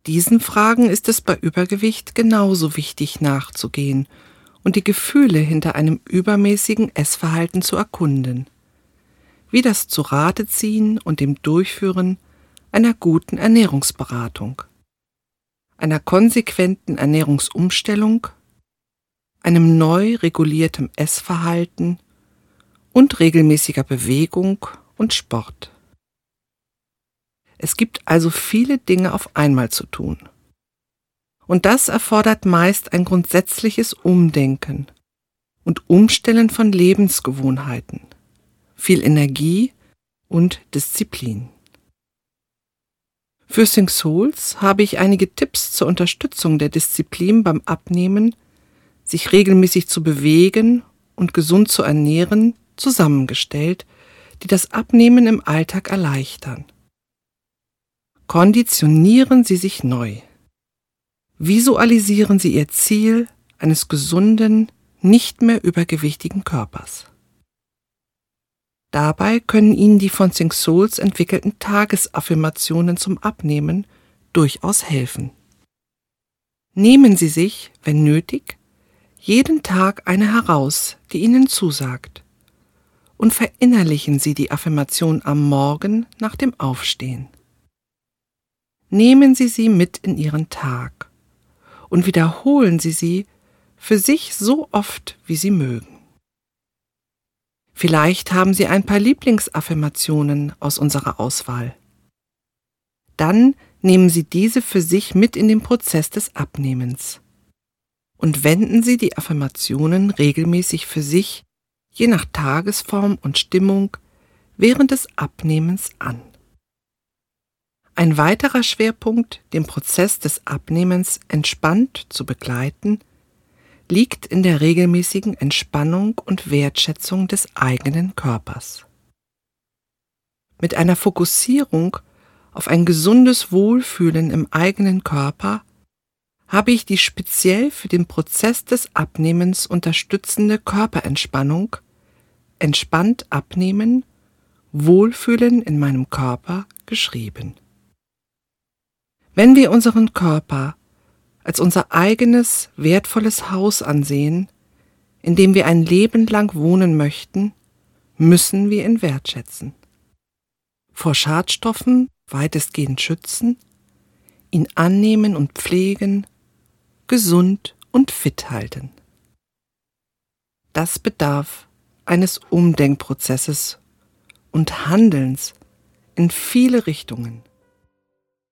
Diesen Fragen ist es bei Übergewicht genauso wichtig nachzugehen und die Gefühle hinter einem übermäßigen Essverhalten zu erkunden, wie das Zu-Rate-Ziehen und dem Durchführen einer guten Ernährungsberatung, einer konsequenten Ernährungsumstellung, einem neu reguliertem Essverhalten und regelmäßiger Bewegung und Sport. Es gibt also viele Dinge auf einmal zu tun. Und das erfordert meist ein grundsätzliches Umdenken und Umstellen von Lebensgewohnheiten, viel Energie und Disziplin. Für Think Souls habe ich einige Tipps zur Unterstützung der Disziplin beim Abnehmen, sich regelmäßig zu bewegen und gesund zu ernähren, zusammengestellt, die das Abnehmen im Alltag erleichtern. Konditionieren Sie sich neu. Visualisieren Sie Ihr Ziel eines gesunden, nicht mehr übergewichtigen Körpers. Dabei können Ihnen die von Think Souls entwickelten Tagesaffirmationen zum Abnehmen durchaus helfen. Nehmen Sie sich, wenn nötig, jeden Tag eine heraus, die Ihnen zusagt, und verinnerlichen Sie die Affirmation am Morgen nach dem Aufstehen. Nehmen Sie sie mit in Ihren Tag und wiederholen Sie sie für sich so oft, wie Sie mögen. Vielleicht haben Sie ein paar Lieblingsaffirmationen aus unserer Auswahl. Dann nehmen Sie diese für sich mit in den Prozess des Abnehmens und wenden Sie die Affirmationen regelmäßig für sich, je nach Tagesform und Stimmung, während des Abnehmens an. Ein weiterer Schwerpunkt, den Prozess des Abnehmens entspannt zu begleiten, liegt in der regelmäßigen Entspannung und Wertschätzung des eigenen Körpers. Mit einer Fokussierung auf ein gesundes Wohlfühlen im eigenen Körper habe ich die speziell für den Prozess des Abnehmens unterstützende Körperentspannung, entspannt abnehmen, Wohlfühlen in meinem Körper geschrieben. Wenn wir unseren Körper als unser eigenes, wertvolles Haus ansehen, in dem wir ein Leben lang wohnen möchten, müssen wir ihn wertschätzen. Vor Schadstoffen weitestgehend schützen, ihn annehmen und pflegen, gesund und fit halten. Das bedarf eines Umdenkprozesses und Handelns in viele Richtungen.